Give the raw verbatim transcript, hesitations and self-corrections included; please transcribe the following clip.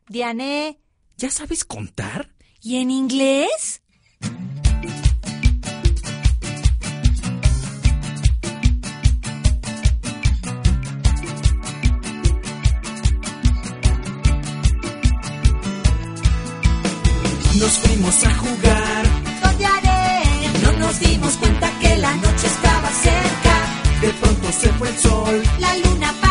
Diane, ¿ya sabes contar? ¿y en inglés? Nos fuimos a jugar Con Diane, no nos dimos cuenta que la noche estaba cerca. De pronto se fue el sol. la luna